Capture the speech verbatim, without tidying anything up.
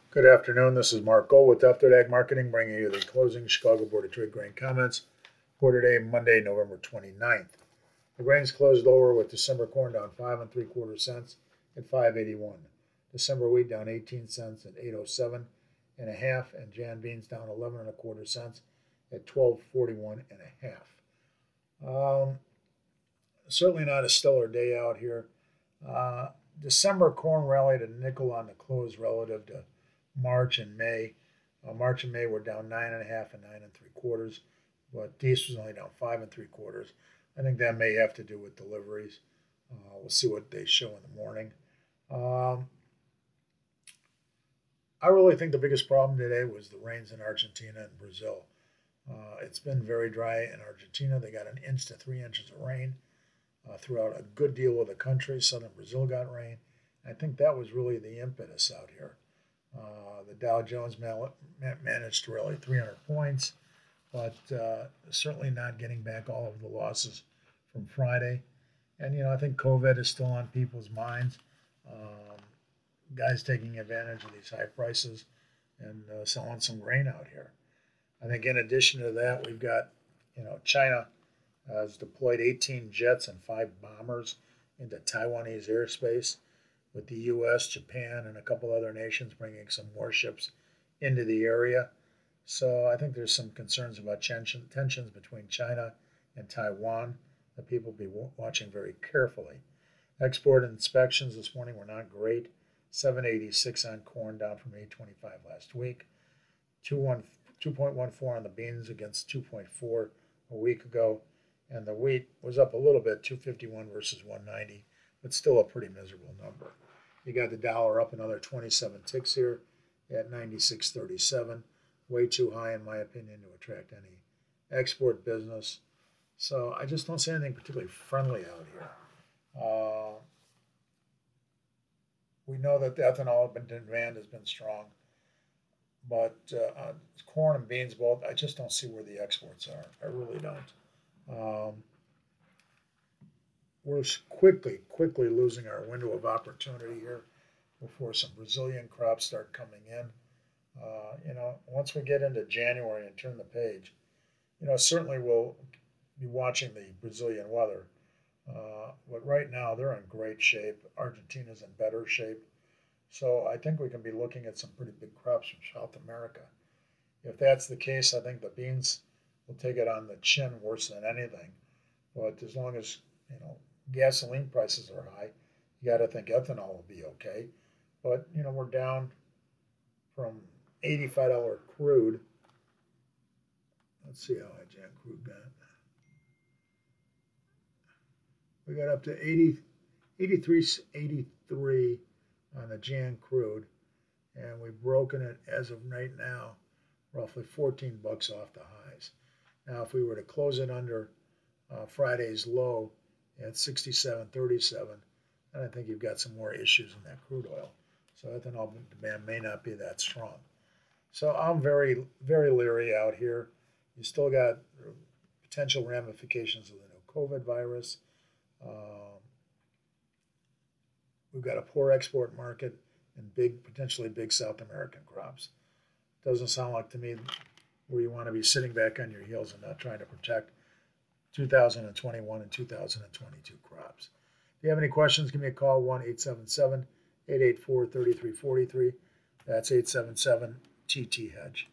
Good afternoon. This is Mark Gold with Update Ag Marketing, bringing you the closing Chicago Board of Trade grain comments for today, Monday, November twenty-ninth. The grains closed lower with December corn down five and three quarter cents at five eighty-one. December wheat down eighteen cents at eight oh seven and a half, and Jan beans down eleven and a quarter cents at twelve forty-one and a half. Um, certainly not a stellar day out here. Uh, December corn rallied a nickel on the close relative to March and May. Uh, March and May were down nine and a half and nine and three quarters, but these was only down five and three quarters. I think that may have to do with deliveries. Uh, we'll see what they show in the morning. Um, I really think the biggest problem today was the rains in Argentina and Brazil. Uh, it's been very dry in Argentina. They got an inch to three inches of rain uh, throughout a good deal of the country. Southern Brazil got rain. I think that was really the impetus out here. Uh, the Dow Jones managed to rally three hundred points, but uh, certainly not getting back all of the losses from Friday. And, you know, I think COVID is still on people's minds. Um, guys taking advantage of these high prices and uh, selling some grain out here. I think in addition to that, we've got, you know, China has deployed eighteen jets and five bombers into Taiwanese airspace, with the U S, Japan, and a couple other nations bringing some warships into the area. So I think there's some concerns about tension, tensions between China and Taiwan that people will be watching very carefully. Export inspections this morning were not great. seven eighty-six on corn, down from eight twenty-five last week. two point one four on the beans against two point four a week ago. And the wheat was up a little bit, two fifty-one versus one ninety, but still a pretty miserable number. You got the dollar up another twenty-seven ticks here at ninety-six thirty-seven. Way too high, in my opinion, to attract any export business. So I just don't see anything particularly friendly out here. Uh, we know that the ethanol demand has been strong, but uh, uh, corn and beans both, I just don't see where the exports are. I really don't. Um, we're quickly, quickly losing our window of opportunity here before some Brazilian crops start coming in. Uh, you know, once we get into January and turn the page, you know, certainly we'll be watching the Brazilian weather. Uh, but right now, they're in great shape. Argentina's in better shape. So I think we can be looking at some pretty big crops from South America. If that's the case, I think the beans will take it on the chin worse than anything. But as long as, you know, gasoline prices are high, you got to think ethanol will be okay. But, you know, we're down from eighty-five dollars crude. Let's see how high Jan crude got. We got up to eighty, eighty-three, eighty-three on the Jan crude, and we've broken it as of right now, roughly fourteen bucks off the highs. Now, if we were to close it under uh, Friday's low at sixty-seven thirty-seven, then I think you've got some more issues in that crude oil. So ethanol demand may not be that strong. So I'm very, very leery out here. You still got potential ramifications of the new COVID virus. Um, we've got a poor export market and big, potentially big South American crops. Doesn't sound like to me where you want to be sitting back on your heels and not trying to protect two thousand twenty-one and two thousand twenty-two crops. If you have any questions, give me a call, one eight seven seven, eight eight four, three three four three. That's eight seven seven T T Hedge.